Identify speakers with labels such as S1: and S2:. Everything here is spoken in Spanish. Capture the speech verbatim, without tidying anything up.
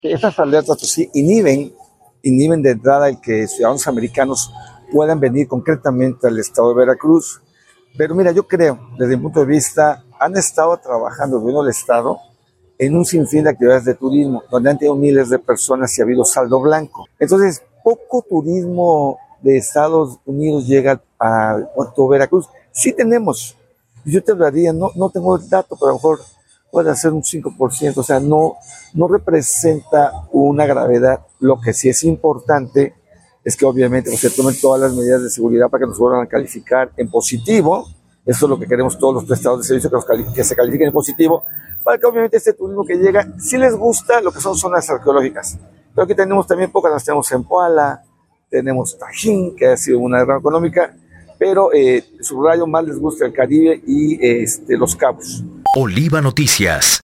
S1: que esas alertas pues, sí inhiben, inhiben de entrada el que ciudadanos americanos puedan venir concretamente al estado de Veracruz. Pero mira, yo creo, desde mi punto de vista, han estado trabajando el gobierno del estado en un sinfín de actividades de turismo, donde han tenido miles de personas y ha habido saldo blanco. Entonces, poco turismo de Estados Unidos llega al puerto de Veracruz. Sí tenemos, yo te hablaría, no, no tengo el dato, pero a lo mejor puede ser un cinco por ciento, o sea, no, no representa una gravedad. Lo que sí es importante es que obviamente pues, se tomen todas las medidas de seguridad para que nos vuelvan a calificar en positivo. Eso es lo que queremos todos los prestadores de servicio, que, nos cali- que se califiquen en positivo, para que obviamente este turismo que llega, sí les gusta lo que son zonas arqueológicas. Pero aquí tenemos también pocas, las tenemos en Poala, tenemos Tajín, que ha sido una derrama económica, pero eh, subrayo más les gusta el Caribe y este, Los Cabos.
S2: Oliva Noticias.